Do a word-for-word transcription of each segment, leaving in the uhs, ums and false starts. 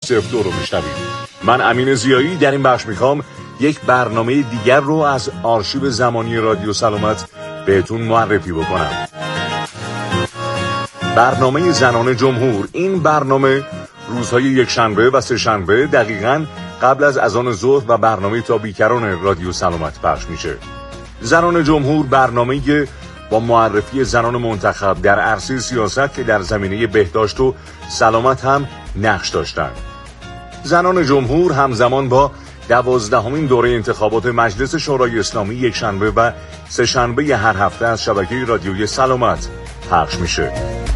صفر دو رو میشنوید. من امین ضیایی در این بخش میخوام یک برنامه دیگر رو از آرشیو زمانی رادیو سلامت بهتون معرفی بکنم. برنامه زنان جمهور. این برنامه روزهای یک شنبه و سه شنبه دقیقاً قبل از اذان ظهر و برنامه تا بیکران رادیو سلامت پخش میشه. زنان جمهور برنامه‌ای با معرفی زنان منتخب در عرصه سیاست که در زمینه بهداشت و سلامت هم نقش داشتند. زنان جمهور همزمان با دوازدهمین دوره انتخابات مجلس شورای اسلامی یک شنبه و سه شنبه هر هفته از شبکه رادیوی سلامت پخش میشه.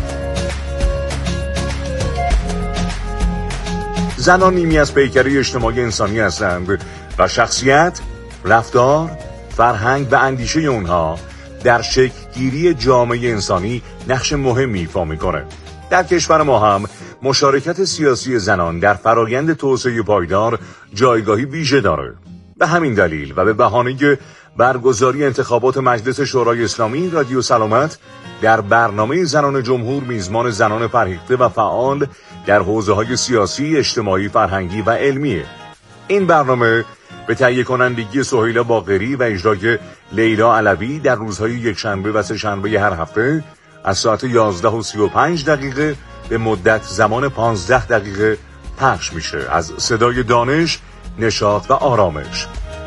زنان نیمی از پیکره اجتماعی انسانی هستند و شخصیت، رفتار، فرهنگ و اندیشه اونها در شکل‌گیری جامعه انسانی نقش مهمی ایفا میکنه. در کشور ما هم مشارکت سیاسی زنان در فرایند توسعه پایدار جایگاهی ویژه داره. به همین دلیل و به بهانه برگزاری انتخابات مجلس شورای اسلامی رادیو سلامت در برنامه زنان جمهور میزبان زنان فرهیخته و فعال در حوزه‌های سیاسی، اجتماعی، فرهنگی و علمیه. این برنامه به تهیه کنندگی سهیلا باقری و اجرای لیلا علوی در روزهای یک شنبه و سه شنبه هر هفته از ساعت یازده و سی و پنج دقیقه به مدت زمان پانزده دقیقه پخش میشه از صدای دانش، نشاط و آرامش.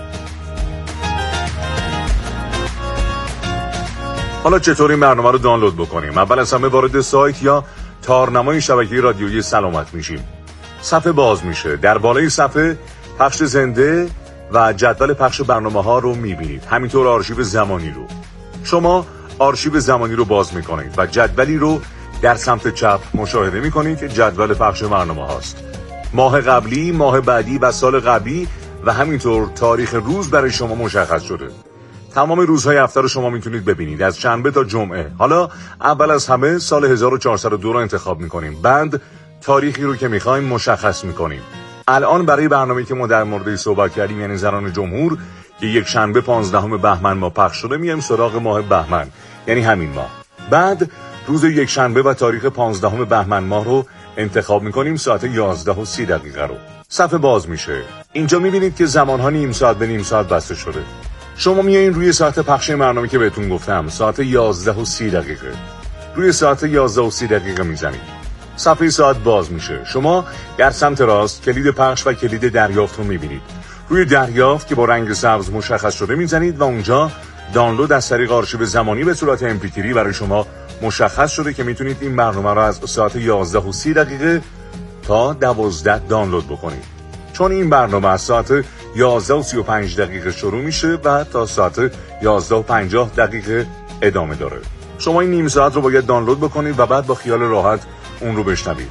حالا چطور این برنامه رو دانلود بکنیم؟ اول از همه وارد سایت یا تارنمای شبکه رادیویی سلامت میشیم. صفحه باز میشه. در بالای صفحه پخش زنده و جدول پخش برنامه ها رو میبینید. همینطور آرشیو زمانی رو. شما آرشیو زمانی رو باز میکنید و جدولی رو در سمت چپ مشاهده میکنید که جدول پخش برنامه هاست. ماه قبلی، ماه بعدی و سال قبلی و همینطور تاریخ روز برای شما مشخص شده. تمام روزهای هفته رو شما میتونید ببینید از شنبه تا جمعه. حالا اول از همه سال هزار و چهارصد و دو رو انتخاب میکنیم. بعد تاریخی رو که میخوایم مشخص میکنیم. الان برای برنامه‌ای که ما در موردش صحبت کردیم یعنی زنان جمهور که یک شنبه پانزدهم بهمن ما پخش شده میایم سراغ ماه بهمن یعنی همین ماه. بعد روز یک شنبه و تاریخ پانزدهم بهمن ماه رو انتخاب میکنیم ساعت یازده و سی دقیقه رو. صفحه باز میشه. اینجا میبینید که زمانها نیم ساعت به نیم ساعت بسته شده. شما میایین روی ساعت پخش برنامه که بهتون گفتم ساعت یازده و سی دقیقه. روی ساعت یازده و سی دقیقه میزنید. صفحه ساعت باز میشه. شما در سمت راست کلید پخش و کلید دریافت رو میبینید. روی دریافت که با رنگ سبز مشخص شده میزنید و اونجا دانلود از طریق آرشیو زمانی به صورت ام پی تری برای شما مشخص شده که میتونید این برنامه رو از ساعت یازده و سی دقیقه تا دوازده دانلود بکنید. چون این برنامه از ساعت یازده و سی و پنج دقیقه شروع میشه و تا ساعت یازده و پنجاه دقیقه ادامه داره. شما این نیم ساعت رو باید دانلود بکنید و بعد با خیال راحت اون رو بشنوید.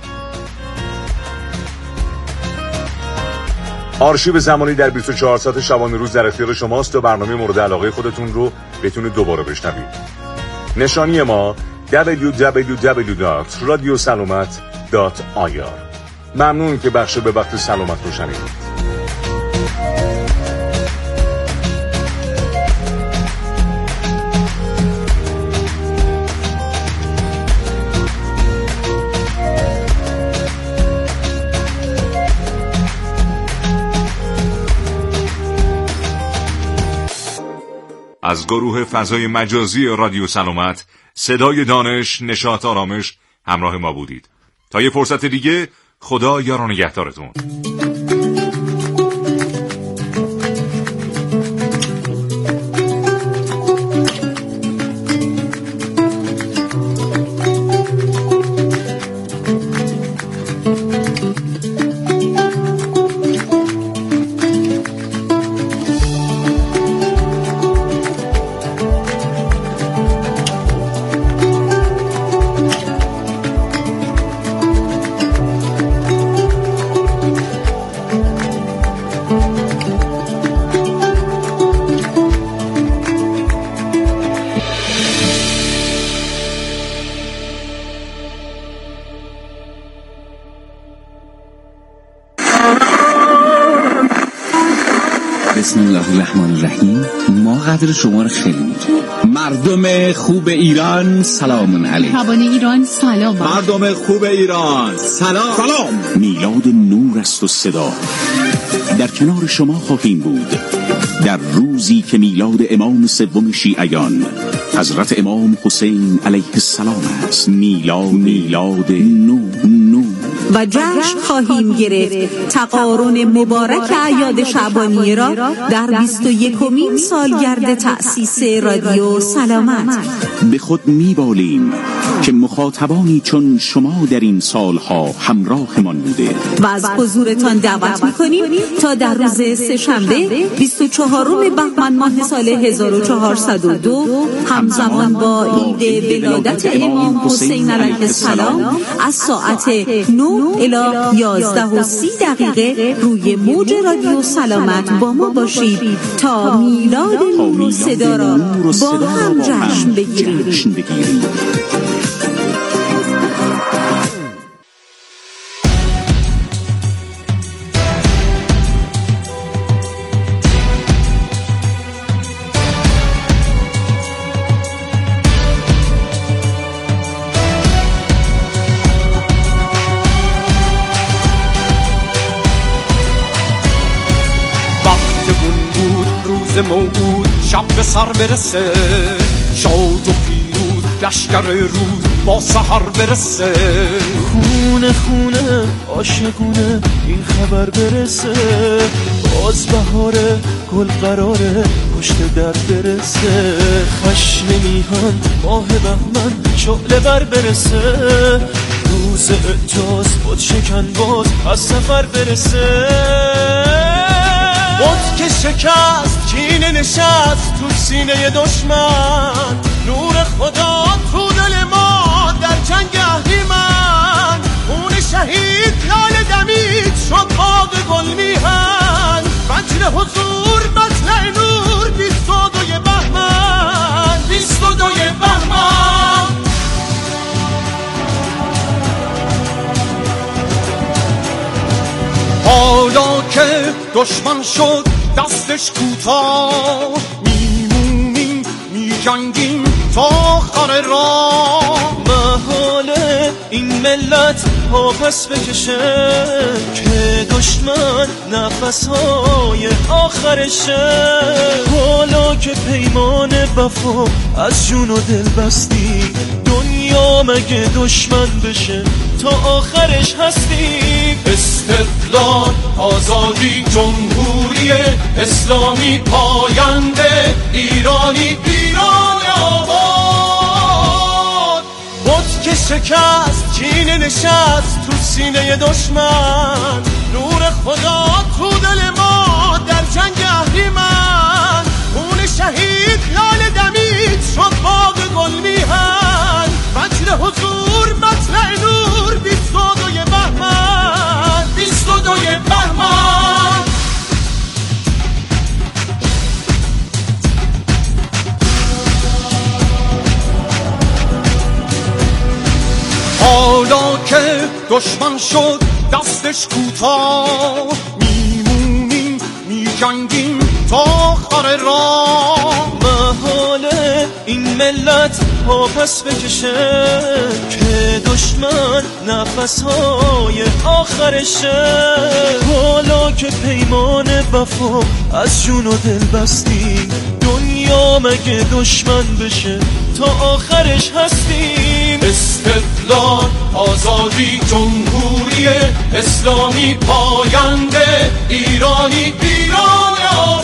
آرشیو زمانی در بیست و چهار ساعت شبانه روز در اختیار شماست تا برنامه مورد علاقه خودتون رو بتونید دوباره بشنوید. نشانی ما دبلیو دبلیو دبلیو دات رادیو سلامت دات آی آر. ممنون که بخش به وقت سلامت رو شنیدید. از گروه فضای مجازی رادیو سلامت صدای دانش، نشاط، آرامش همراه ما بودید. تا یه فرصت دیگه خدا یار و نگهدارتون. بسم الله الرحمن الرحیم. ما قدر شما رو خیلی می‌دونیم. مردم خوب ایران سلام علیکم. شبان ایران سلام. مردم خوب ایران سلام. سلام. میلاد نور است و صدا. در کنار شما خواهیم بود در روزی که میلاد امام سوم شیعیان حضرت امام حسین علیه السلام است. میلاد میلاد نو نو و جشن خواهیم گرفت تقارن مبارک اعیاد شعبانیه را در بیست و یکمین سالگرد تأسیس رادیو سلامت. به خود میبالیم که مخاطبانی چون شما در این سالها همراهمان بوده و از حضورتان دعوت میکنیم تا در روز سه‌شنبه بیست و چهارم بهمن ماه سال هزار و چهارصد و دو همزمان با عید ولادت امام حسین علیه السلام از ساعت نه الی یازده و سی دقیقه روی موج رادیو سلامت با ما باشید تا میلاد نور و صدا را با هم جشن بگیریم. موعود شب به سر برسه، شاد و پیروز لشکر روز با سحر برسه. خونه خونه عاشقونه این خبر برسه، باز بهاره گل قراره پشت در برسه. خشم میهن ماه بهمن شعله بر برسه، روز اعجاز خود شکن باز از سفر برسه. بود که شکست کینه نشست تو سینه دشمن، نور خدا تو دل ما در جنگ اهریمن. خون شهید لاله دمید شد باغ گل میهن، فجر حضور مطلع نور بیست و دوی بهمن، بیست و دوی بهمن. حالا که دشمن شد دستش کوتاه، میمونیم میجنگیم تا آخر راه. محاله این ملت ها پس بکشه که دشمن نفسهای آخرشه. حالا که پیمان وفا از جون و دل بستی، دنیا مگه دشمن بشه تا آخرش هستی. استقلال آزادی جمهوری اسلامی پاینده، ایرانی پیران آباد. بود که شکست کینه نشست تو سینه دشمن، نور خدا تو دل ما در جنگ اهریمن. خون شهید لاله دمید شد باغ گل میهن، فجر حضور مطلع نور بیست و دوی بهمن، بیست و دوی بهمن. حالا که دشمن شد دستش کوتاه، میمونیم میجنگیم تا آخر راه. محاله این ملت ها پس بکشه که دشمن نفسهای آخرشه. حالا که پیمان وفا از جون و دل بستی، دنیا مگه دشمن بشه تا آخرش هستیم. استقلال آزادی جمهوری اسلامی پاینده، ایرانی پیران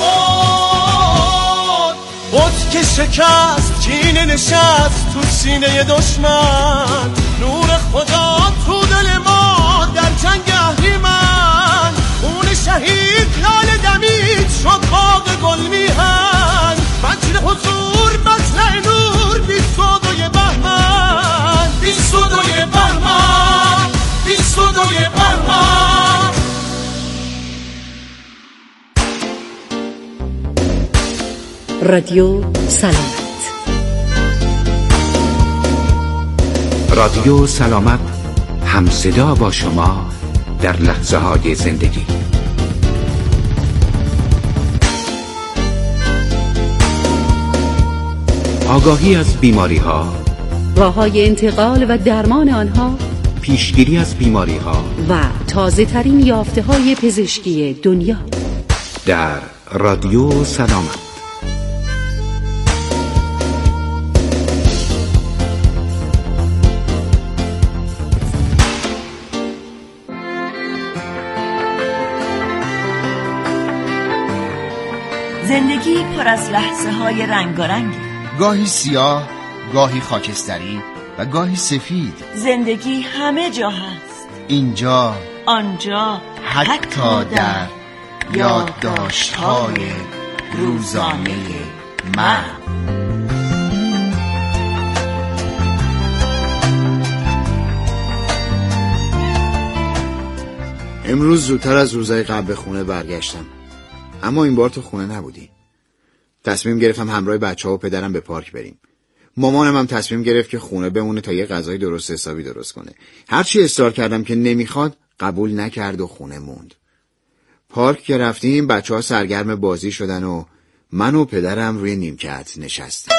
آباد. بود که شکست کینه نشست تو سینه دشمن، نور خدا تو دل ما در جنگ اهریمن. خون شهید لاله دمید شد باغ گل میهن، فجر حضور مطلع نور بیست و دوی بهمن، بیست و دوی بهمن، بیست و دوی بهمن. رادیو سلامت. رادیو سلامت همصدا با شما در لحظه های زندگی. آگاهی از بیماری ها، راه‌های انتقال و درمان آنها پیشگیری از بیماری ها و تازه ترین یافته های پزشکی دنیا در رادیو سلامت. زندگی پر از لحظه های رنگارنگی، گاهی سیاه، گاهی خاکستری و گاهی سفید. زندگی همه جا هست، اینجا، آنجا، حتی در یادداشت‌های روزانه من. امروز زودتر از روزهای قبل به خونه برگشتم، اما این بار تو خونه نبودی. تصمیم گرفتم همراه بچه ها و پدرم به پارک بریم. مامانم هم تصمیم گرفت که خونه بمونه تا یه غذای درست حسابی درست کنه. هرچی اصرار کردم که نمیخواد قبول نکرد و خونه موند. پارک که رفتیم بچه ها سرگرم بازی شدن و من و پدرم روی نیمکت نشستیم.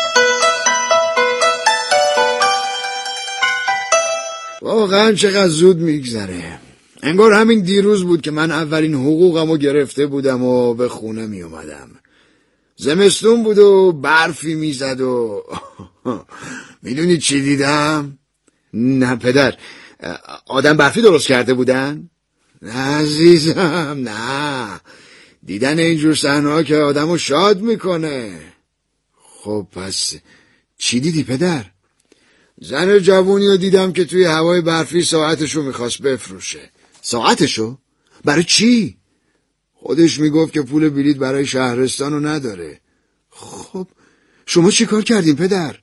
واقعا چقدر زود میگذره. انگار همین دیروز بود که من اولین حقوقمو گرفته بودم و به خونه می اومدم. زمستون بود و برفی میزد و میدونی چی دیدم؟ نه پدر، آدم برفی درست کرده بودن؟ نه عزیزم، نه. دیدن اینجور صحنه‌ها که آدمو شاد میکنه. خب پس چی دیدی پدر؟ زن جوونی رو دیدم که توی هوای برفی ساعتشو میخواست بفروشه. ساعتشو؟ برای چی؟ خودش میگفت که پول بلیط برای شهرستانو نداره. خب شما چی کار کردین پدر؟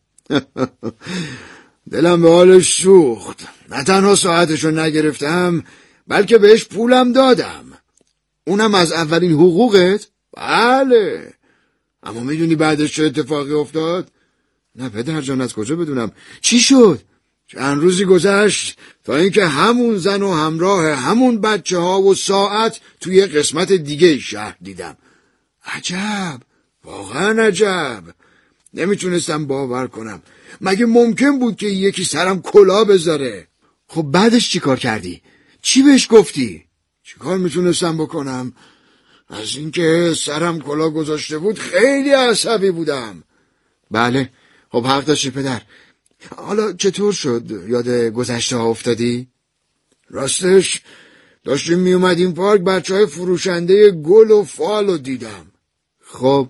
دلم به حالش سوخت. نه تنها ساعتشو نگرفتم بلکه بهش پولم دادم. اونم از اولین حقوقت؟ بله. اما میدونی بعدش چه اتفاقی افتاد؟ نه پدر جان، از کجا بدونم؟ چی شد؟ چند روزی گذشت تا اینکه همون زن و همراه همون بچه ها و ساعت توی قسمت دیگه شهر دیدم. عجب، واقعا عجب. نمیتونستم باور کنم. مگه ممکن بود که یکی سرم کلاه بذاره؟ خب بعدش چی کار کردی؟ چی بهش گفتی؟ چی کار میتونستم بکنم؟ از اینکه سرم کلاه گذاشته بود خیلی عصبی بودم. بله، خب حق داشتی پدر. حالا چطور شد یاد گذشته ها افتادی؟ راستش داشتیم می اومدیم پارک بچه های فروشنده گل و فال رو دیدم. خب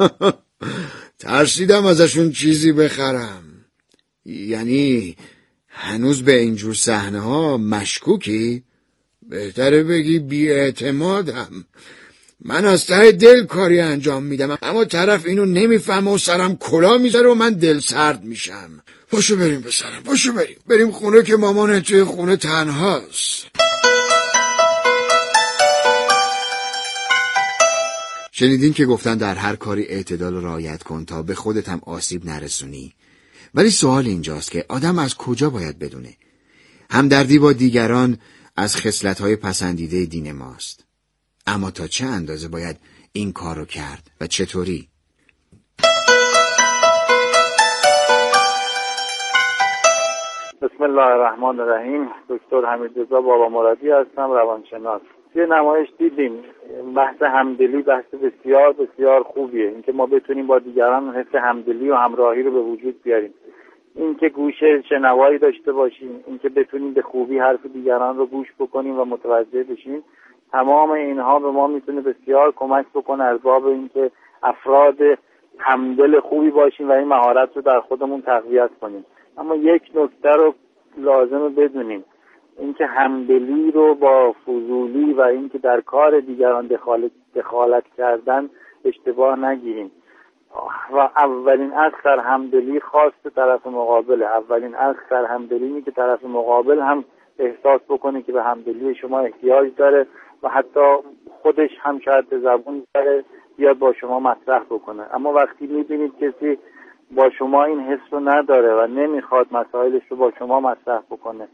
ترسیدم ازشون چیزی بخرم. یعنی هنوز به اینجور صحنه ها مشکوکی؟ بهتره بگی بی‌اعتمادم. من از ته دل کاری انجام میدم اما طرف اینو نمیفهمه و سرم کلاه میذاره و من دل سرد میشم. پاشو بریم پسرم، پاشو بریم بریم خونه که مامان توی خونه تنهاست. شنیدین که گفتن در هر کاری اعتدال رو رعایت کن تا به خودت هم آسیب نرسونی. ولی سوال اینجاست که آدم از کجا باید بدونه؟ همدردی با دیگران از خصلت‌های پسندیده دین ماست. اما تا چه اندازه باید این کارو کرد و چطوری؟ بسم الله الرحمن الرحیم. دکتر حمیدرضا بابا مرادی هستم، روانشناس. یه نمایش دیدیم، بحث همدلی بحث بسیار بسیار خوبیه. اینکه ما بتونیم با دیگران حس همدلی و همراهی رو به وجود بیاریم، اینکه گوش شنوایی داشته باشیم، اینکه بتونیم به خوبی حرف دیگران رو گوش بکنیم و متوجه بشیم، تمام اینها به ما میتونه بسیار کمک بکنه از باب اینکه افراد همدل خوبی باشیم و این مهارت رو در خودمون تقویت کنیم. اما یک نکته رو لازمه بدونیم، اینکه همدلی رو با فضولی و اینکه در کار دیگران دخالت, دخالت کردن اشتباه نگیریم. و اولین اصل همدلی خاص طرف مقابله. اولین اصل همدلی اینه که طرف مقابل هم احساس بکنه که به همدلی شما احتیاج داره و حتی خودش هم شاید به زبون داره بیاد با شما مطرح بکنه. اما وقتی میبینید کسی با شما این حس رو نداره و نمیخواد مسائلش رو با شما مطرح بکنه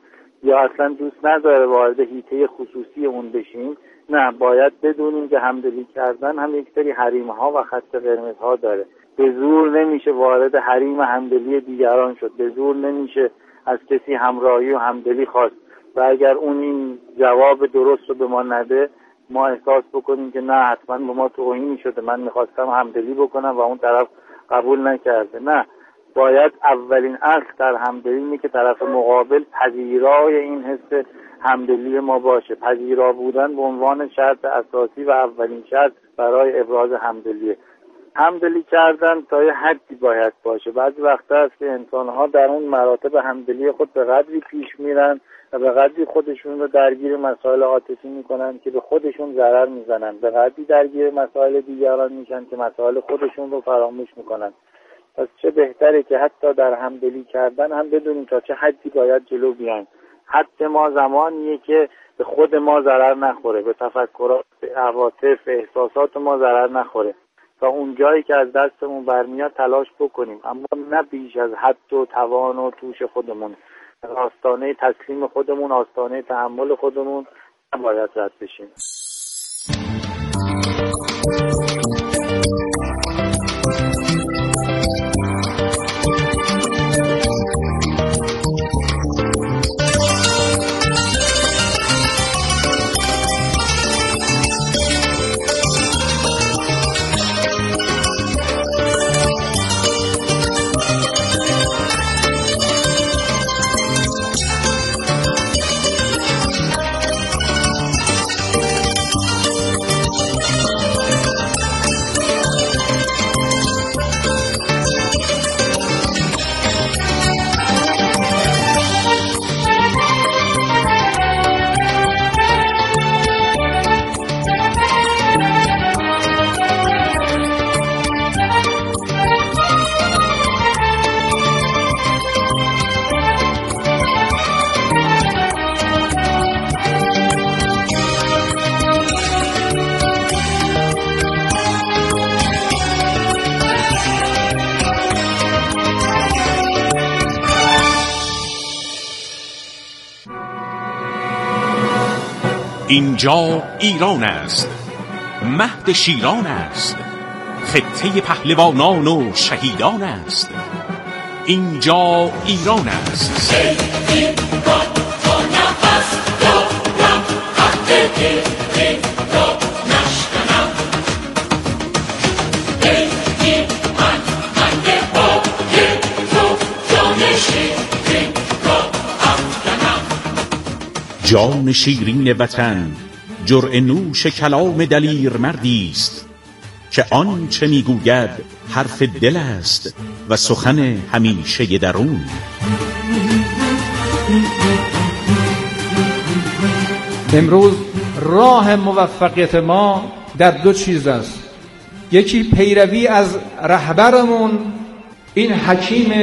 یا اصلا دوست نداره وارد حیطه خصوصی اون بشیم. نه، باید بدونیم که همدلی کردن هم یک سری حریم‌ها و خط قرمزها داره. به زور نمیشه وارد حریم همدلی دیگران شد، به زور نمیشه از کسی همراهی و همدلی خواست و اگر اون این جواب درست رو به ما نده ما احساس بکنیم که نه حتما به ما توهینی شده، من میخواستم همدلی بکنم و اون طرف قبول نکرده. نه، باید اولین اصل در همدلی اینه که طرف مقابل پذیرای این حس همدلی ما باشه. پذیرا بودن به عنوان شرط اساسی و اولین شرط برای ابراز همدلیه. همدلی کردن تا یه حدی باید باشه. بعضی وقتا هست که انسان‌ها در اون مراتب همدلی خود به قدری پیش میرن و به قدری خودشون رو درگیر مسائل عاطفی میکنن که به خودشون ضرر میزنن، به قدری درگیر مسائل دیگران میشن که مسائل خودشون رو فراموش میکنن. پس چه بهتره که حتی در همدلی کردن هم بدونیم تا چه حدی باید جلو بیایم. حد ما زمانیه که به خود ما ضرر نخوره، به تفکرات، به عواطف، احساسات ما ضرر نخوره. تا اون جایی که از دستمون برمیاد تلاش بکنیم، اما نه بیش از حد و توان و توش خودمون. آستانه تسلیم خودمون، آستانه تحمل خودمون نباید رد بشیم. اینجا ایران است، مهد شیران است، خطه پهلوانان و شهیدان است. اینجا ایران است. جان شیرین وطن جرعه نوش کلام دلیر مردی است که آن چه میگوید حرف دل است و سخن همیشه درون. امروز راه موفقیت ما در دو چیز است. یکی پیروی از رهبرمون، این حکیم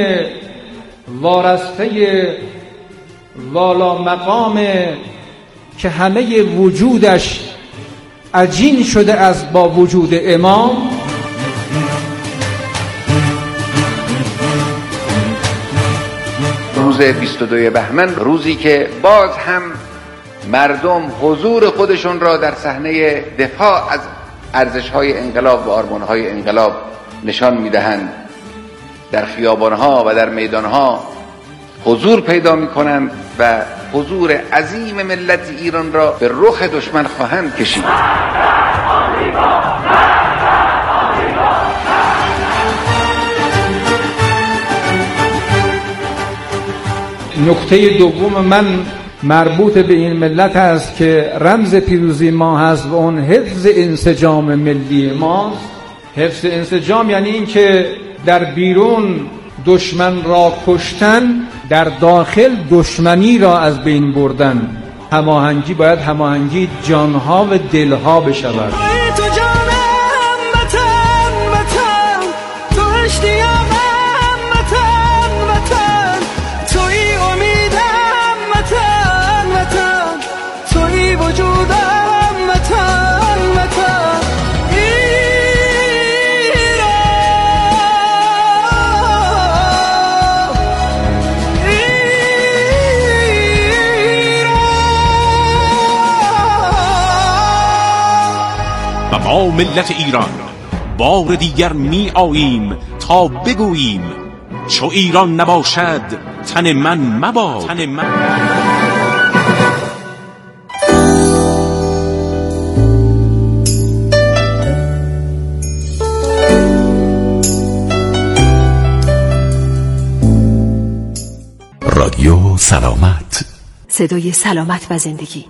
وارسته والا مقامه که همه وجودش عجین شده از با وجود امام. روز بیست و دوم بهمن، روزی که باز هم مردم حضور خودشون را در صحنه دفاع از ارزش‌های انقلاب و آرمان‌های انقلاب نشان می‌دهند. در خیابان‌ها و در میدان‌ها حضور پیدا می‌کنند و حضور عظیم ملت ایران را به رخ دشمن خواهند کشید. نکته دوم من مربوط به این ملت است که رمز پیروزی ما هست و اون حفظ انسجام ملی ماست. حفظ انسجام یعنی این که در بیرون دشمن را کشتن، در داخل دشمنی را از بین بردن. هماهنگی باید هماهنگی جانها و دلها بشود. و ما ملت ایران بار دیگر می آییم تا بگوییم چو ایران نباشد تن من مباد تن من. رادیو سلامت، صدای سلامت و زندگی.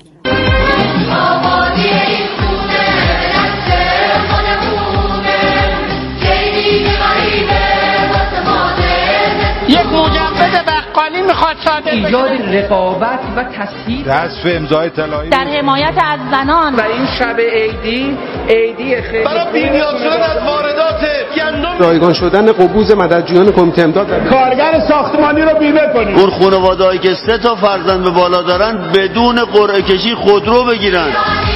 یک مجوز بقالی میخواد صادر بشه. ایجاد رقابت و تسهیل حذف امضای طلایی در حمایت از زنان و این شب عیدی عیدی خیلی برای بی‌نیاز شدن از واردات گندم، رایگان شدن قبوز مددجویان کمیته امداد، کارگر ساختمانی رو بیمه کنید. اون خانواده‌ای که سه تا فرزند به بالا دارن بدون قرعه کشی خودرو بگیرن.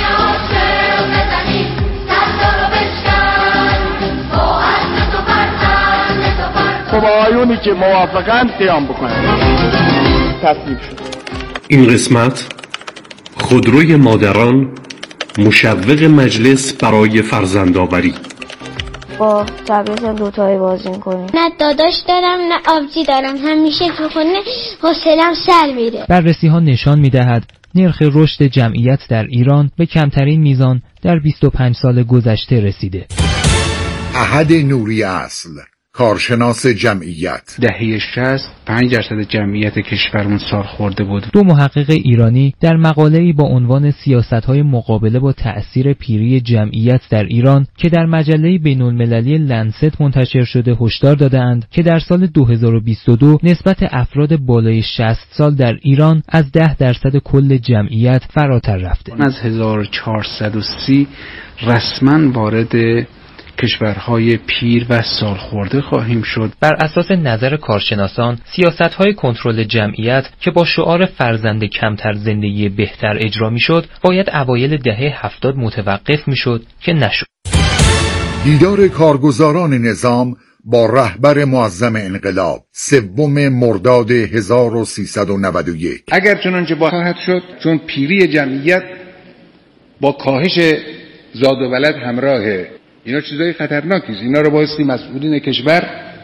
خب آیونی که موافقن قیام بکنن. تصویب شد. این قسمت خودروی مادران مشوق مجلس برای فرزندآوری. با تبریز دوتایی بازی می‌کنیم. نه داداش دارم نه آبجی دارم، همیشه تو خونه حوصله‌ام سر میره. بررسی‌ها نشان می‌دهد نرخ رشد جمعیت در ایران به کمترین میزان در بیست و پنج سال گذشته رسیده. احد نوری اصل، کارشناس جمعیت. دهه شصت پنج درصد جمعیت کشورمون سالخورده بود. دو محقق ایرانی در مقاله‌ای با عنوان سیاست‌های مقابله با تأثیر پیری جمعیت در ایران که در مجله بین‌المللی لنست منتشر شده هشدار داده‌اند که در سال دو هزار و بیست و دو نسبت افراد بالای شصت سال در ایران از ده درصد کل جمعیت فراتر رفته. از هزار و چهارصد و سی رسما وارد کشورهای پیر و سالخورده خواهیم شد. بر اساس نظر کارشناسان، سیاست‌های کنترل جمعیت که با شعار فرزند کمتر زندگی بهتر اجرا می‌شد، باید اوایل دهه هفتاد متوقف می‌شد که نشد. دیدار کارگزاران نظام با رهبر معظم انقلاب سوم مرداد هزار و سیصد و نود و یک. اگر چنانچه با خواهد شد، چون پیری جمعیت با کاهش زاد و ولد همراهه. اینا چیزای خطرناکی است. اینا رو بایستی مسئولین کشور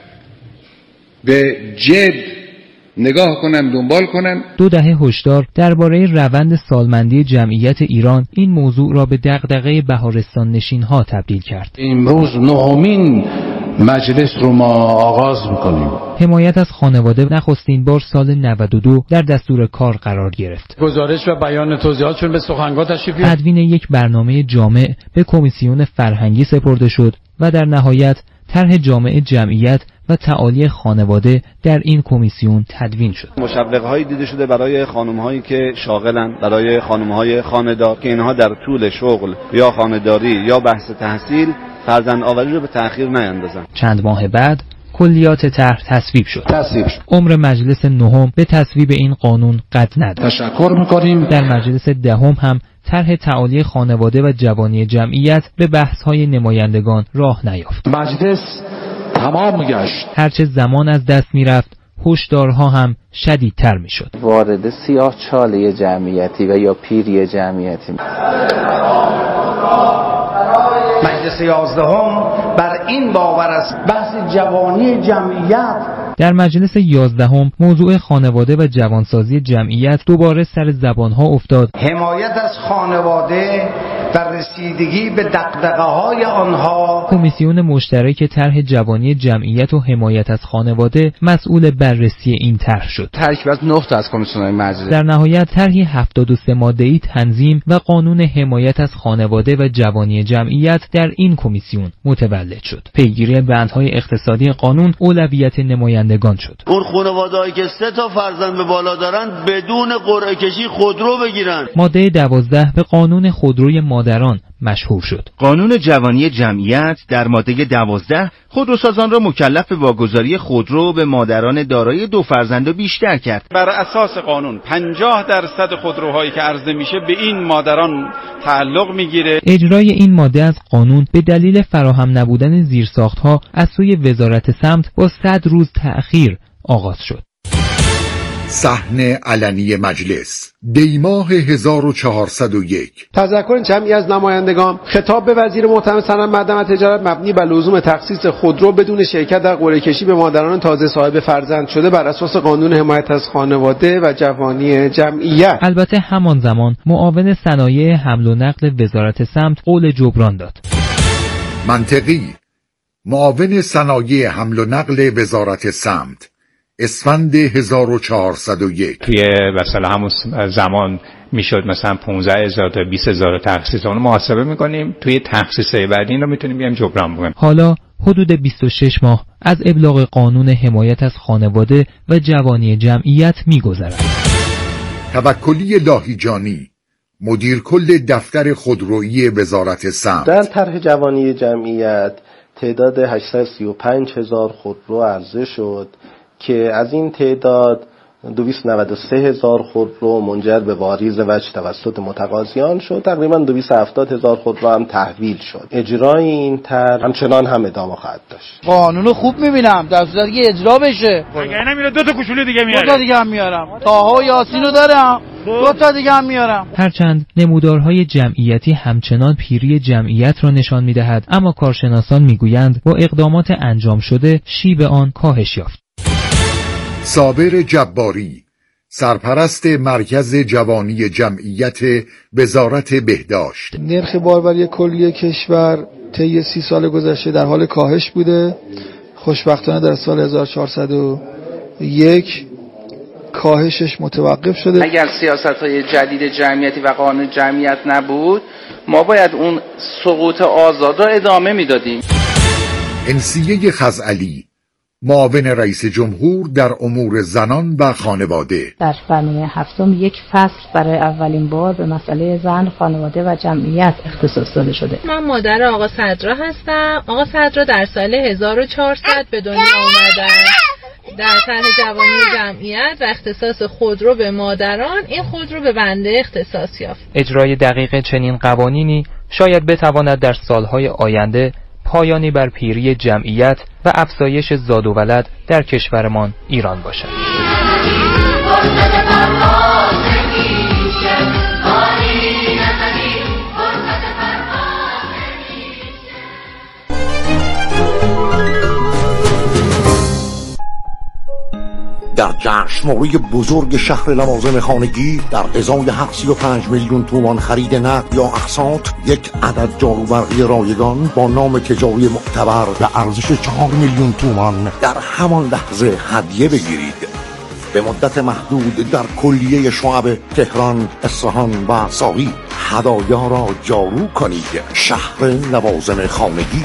به جد نگاه کنن، دنبال کنن. دو دهه هشدار درباره روند سالمندی جمعیت ایران این موضوع را به دغدغه بهارستان نشین‌ها تبدیل کرد. امروز نهمین مجلس رو ما آغاز می‌کنیم. حمایت از خانواده نخستین بار سال نود و دو در دستور کار قرار گرفت. گزارش و بیان توضیحاتشون به سخنگوی تشریف بیارید. تدوین یک برنامه جامع به کمیسیون فرهنگی سپرده شد و در نهایت طرح جامع جمعیت و تعالی خانواده در این کمیسیون تدوین شد. مشوق‌هایی دیده شده برای خانم‌هایی که شاغلن، برای خانم‌های خانه‌دار که اینها در طول شغل یا خانه‌داری یا بحث تحصیل فرزند آوری رو به تأخیر نیندازن. چند ماه بعد کلیات طرح تصویب شد. تصویب شد. عمر مجلس نهم به تصویب این قانون قد نداشت. تشکر می‌کنیم. در مجلس دهم هم طرح تعالی خانواده و جوانی جمعیت به بحث‌های نمایندگان راه نیافت. مجلس تمام گشت. هرچه زمان از دست می‌رفت، هشدارها هم شدیدتر می‌شد. وارد سیاه چاله جمعیتی و یا پیری جمعیتی. مجلس یازدهم بر این باور است بحث جوانی جمعیت. در مجلس یازدهم موضوع خانواده و جوانسازی جمعیت دوباره سر زبانها افتاد. حمایت از خانواده و رسیدگی به دغدغه‌های آنها. کمیسیون مشترک طرح جوانی جمعیت و حمایت از خانواده مسئول بررسی این طرح شد. ترکیب از نه تا از کمیسیون‌های مجلس. در نهایت طرحی هفتاد و سه ماده‌ای تنظیم و قانون حمایت از خانواده و جوانی جمعیت در این کمیسیون متولد شد. پیگیری بندهای اقتصادی قانون اولویت نمایندگان شد. اون خانواده‌ای که سه تا فرزند به بالا دارن بدون قرعه کشی خودرو بگیرن. ماده دوازده به قانون خودروی مادران مشهور شد. قانون جوانی جمعیت در ماده دوازده خودروسازان را مکلف به واگذاری خودرو به مادران دارای دو فرزند و بیشتر کرد. بر اساس قانون پنجاه درصد خودروهایی که عرضه میشه به این مادران تعلق میگیره. اجرای این ماده از قانون به دلیل فراهم نبودن زیرساختها از سوی وزارت سمت با صد روز تأخیر آغاز شد. صحن علنی مجلس دیماه هزار و چهارصد و یک. تذکر جمعی از نمایندگان خطاب به وزیر محترم صنعت معدن و تجارت مبنی بر لزوم تخصیص خودرو بدون شرکت در قرعه کشی به مادران تازه صاحب فرزند شده بر اساس قانون حمایت از خانواده و جوانی جمعیت. البته همان زمان معاون صنایع حمل و نقل وزارت سمت قول جبران داد. منطقی معاون صنایع حمل و نقل وزارت سمت اسفند هزار و چهارصد و یک. توی مثلا همون زمان میشد مثلا پانزده هزار تا بیست هزار تخصیص اون محاسبه میکنیم، توی تخصیص بعدی این رو میتونیم بیایم جبران بکنیم. حالا حدود بیست و شش ماه از ابلاغ قانون حمایت از خانواده و جوانی جمعیت میگذرد. توکلی لاهیجانی مدیر کل دفتر خودرویی وزارت سمت در طرح جوانی جمعیت تعداد هشتصد و سی و پنج هزار خودرو عرضه شد که از این تعداد دویست و نود و سه هزار خودرو منجر به واریز وجه توسط متقاضیان شد. تقریبا دویست و هفتاد هزار خودرو هم تحویل شد. اجرای این طرح همچنان هم ادامه خواهد داشت. قانونو خوب میبینم در صورتی که اجرا بشه. اگه نمیره دو تا کوچولو دیگه میارم. دو تا دیگه هم میارم. طاها و یاسینو دارم. دو تا دیگه هم میارم. هرچند نمودارهای جمعیتی همچنان پیری جمعیت را نشان میدهد، اما کارشناسان میگویند با اقدامات انجام شده شیب آن کاهش یافت. صابر جباری سرپرست مرکز جوانی جمعیت وزارت بهداشت: نرخ باربری کلی کشور طی سی سال گذشته در حال کاهش بوده. خوشبختانه در سال هزار و چهارصد و یک کاهشش متوقف شده. اگر سیاست‌های جدید جمعیتی و قانون جمعیت نبود، ما باید اون سقوط آزاد را ادامه میدادیم. انسیه خزعلی معاون رئیس جمهور در امور زنان و خانواده: در برنامه هفتم یک فصل برای اولین بار به مسئله زن، خانواده و جمعیت اختصاص داده شده. من مادر آقا صدرا هستم. آقا صدرا در سال هزار و چهارصد به دنیا اومدن. در طرح جوانی جمعیت و اختصاص خودرو به مادران، این خودرو به بنده اختصاص یافت. اجرای دقیق چنین قوانینی شاید بتواند در سالهای آینده پایانی بر پیری جمعیت و افزایش زاد و ولد در کشورمان ایران باشد. در جشنواره بزرگ شهر لوازم خانگی در ازای هفت و پنج میلیون تومان خرید نقد یا اقساط یک عدد جاروبرقی رایگان با نام تجاری معتبر به ارزش چهار میلیون تومان در همان لحظه هدیه بگیرید. به مدت محدود در کلیه شعب تهران، اصفهان و ساقی هدایا را جارو کنید. شهر لوازم خانگی.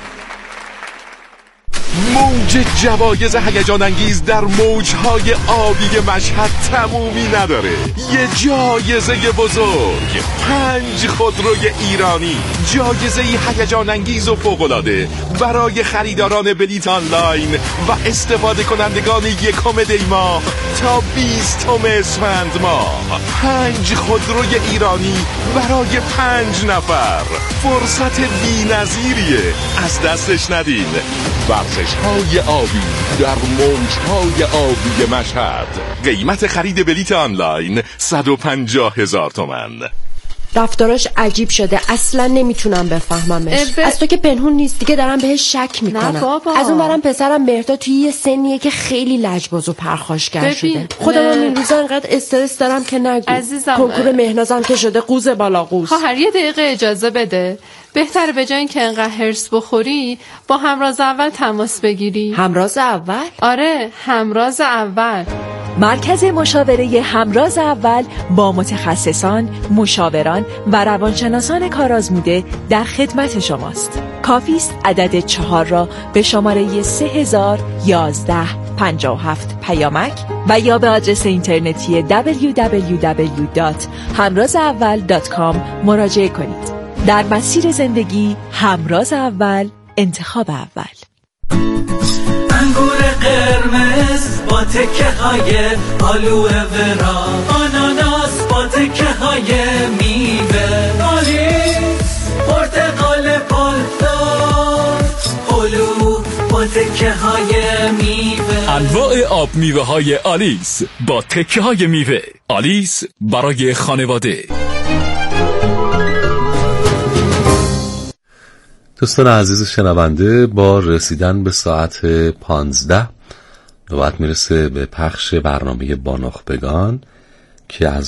موج جوایز هیجان انگیز در موجهای آبی مشهد تمومی نداره. یه جایزه بزرگ، پنج خودروی ایرانی، جایزه هیجان انگیز و فوق‌العاده برای خریداران بلیط آنلاین و استفاده کنندگان یکم دی ماه تا بیستم اسفند ماه. پنج خودروی ایرانی برای پنج نفر، فرصت بی‌نظیریه، از دستش ندین. ورزش های آبی در موجهای آبی مشهد. قیمت خرید بلیط آنلاین صد و پنجاه هزار تومان. رفتاراش عجیب شده، اصلا نمیتونم بفهممش. ب... از تو که پنهون نیست دیگه، دارم بهش شک میکنم. از اون برم پسرم مهرداد توی یه سنیه که خیلی لجباز و پرخاشگر شده. خودم هم این روزا انقدر استرس دارم که نگو. عزیزم کنکور مهنازم که شده قوز بالا قوز. خواهر یه دقیقه اجازه بده. بهتره به جای اینکه انقدر هرس بخوری با همراز اول تماس بگیری. همراز اول؟ آره، همراز اول. مرکز مشاوره همراز اول با متخصصان، مشاوران و روانشناسان کارآزموده در خدمت شماست. کافی است عدد چهار را به شماره سه هزار یازده پنجاه و هفت پیامک و یا به آدرس اینترنتی دبلیو دبلیو دبلیو دات همراز اول دات کام مراجعه کنید. در مسیر زندگی همراز اول، انتخاب اول. انگور قرمز با تکه های آلوه ورا، آناناس با تکه های میوه، آلیس پرتقال پالدار، هلو با تکه های میوه. انواع آب میوه های آلیس با تکه های میوه. آلیس برای خانواده. دوستان عزیز شنونده، با رسیدن به ساعت پانزده نوبت میرسه به پخش برنامه بانخبگان که از